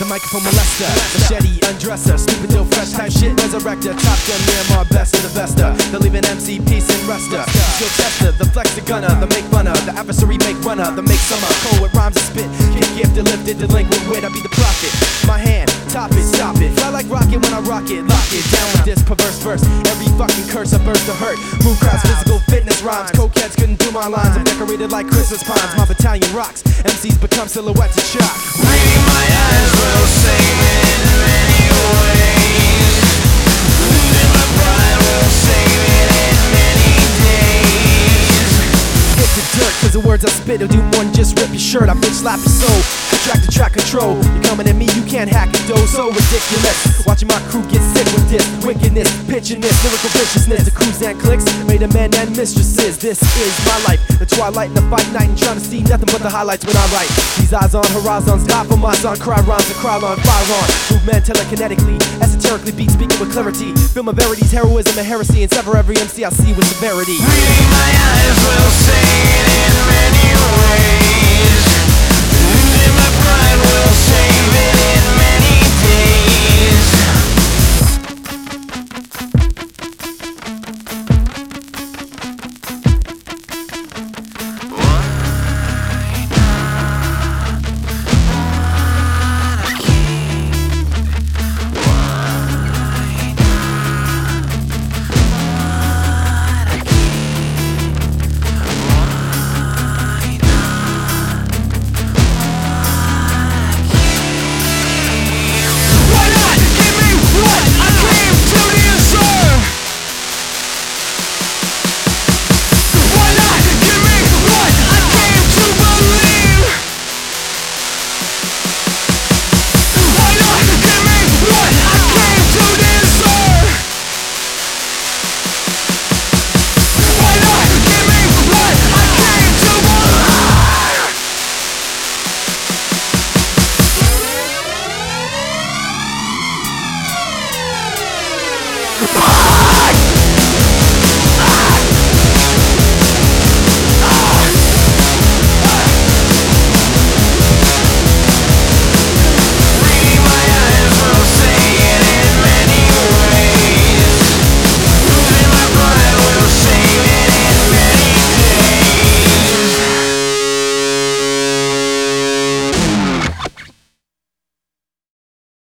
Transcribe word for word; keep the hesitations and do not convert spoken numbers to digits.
the microphone molester, machete undresser, stupid ill fresh type shit resurrector, top gun Miramar, best of the besta, the leaving M C peace and rester, skill tester, the flex the gunner, the make funner, the adversary make runner, the make summer, cold with rhymes and spit, kick gifted, lifted, delinquent wit, I be the prophet, my hand, top it, stop it, fly like rocket when I rock it, lock it, down with this perverse verse, every fucking curse I burst to hurt, move crowds, physical fitness rhymes, cokeheads couldn't do my lines, I'm decorated like Christmas pines, my battalion rocks, M Cs become silhouettes of shock. Reading my eyes will save it in many ways. Losing my pride will save it in many days. Hit the dirt, cause the words I spit will do more than just rip your shirt. I bitch slap your soul, track to track control. You're coming at me, you can't hack it though, so ridiculous. Watching my crew get sick with this wickedness, pitching this lyrical viciousness. The crews and clicks made a man and mistresses. This is my life, the twilight and the fight night, and trying to see nothing but the highlights when I write. These eyes on horizons, top of my son, cry rhymes and cry on, fire on. Movement telekinetically, esoterically beat speaking with clarity. Film of verities, heroism and heresy, and sever every M C I see with severity. Reading my eyes will say it in many ways. Losing my pride will save it